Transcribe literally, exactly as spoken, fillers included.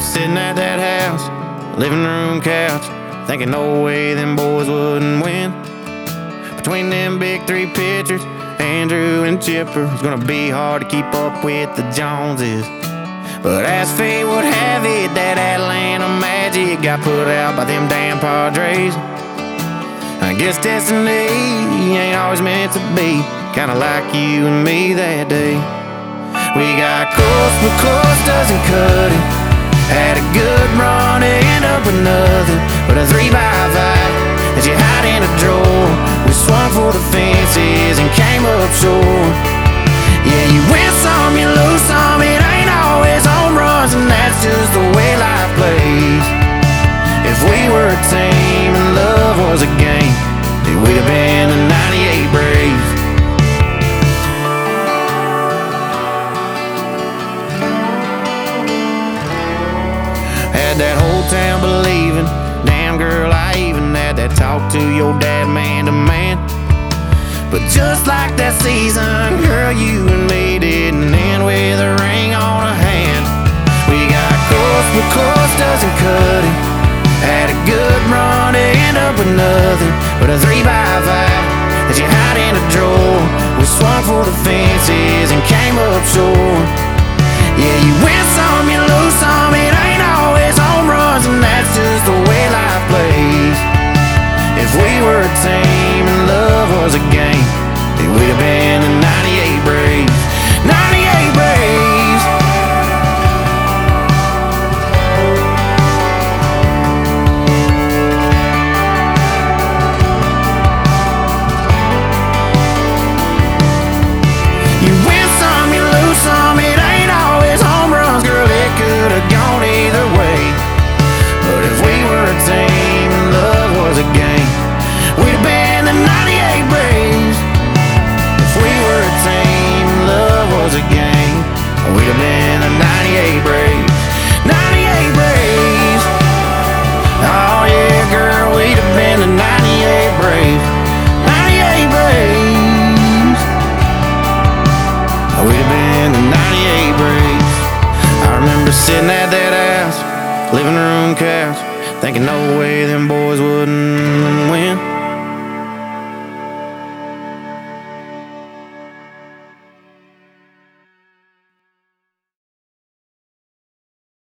sitting at that house, living room couch, thinking no way them boys wouldn't win. Between them big three pitchers, Andrew and Chipper, it's gonna be hard to keep up with the Joneses. But as fate would have it, that Atlanta Magic got put out by them damn Padres. I guess destiny ain't always meant to be, kinda like you and me that day. We got course, but course doesn't cut it. Had a good run, end up with nothing but a three by five that you hide in a drawer. We swung for the fences and came up short. Yeah, you win some, you lose some, it ain't always home runs, and that's just the way life plays. If we were a team and love was a game, it would have been the ninety-eight Braves. Had that whole town believing, damn girl, I even had that talk to your dad man to man. But just like that season, girl, you and me didn't end with a ring on a hand. We got course, but course doesn't cut it. Had a good run, end up with nothing but a three by five that you hide in a drawer. We swung for the fences and came up short. Yeah, you win some, you lose some, it ain't always home runs, and that's just the way life plays. If we were a team and love was a game, it would have been the ninety-eight Braves. ninety-eight Braves. You win some, you lose some, it ain't always home runs, girl, it could have gone either way. But if we were a team and love was a game, we'd have been the ninety-eight Braves. If we were a team and love was a game, we'd have been the ninety-eight Braves. ninety-eight Braves. Oh yeah, girl, we'd have been the ninety-eight Braves. ninety-eight Braves. We'd have been the ninety-eight Braves. I remember sitting at that house, living room couch, thinking no way them boys wouldn't win.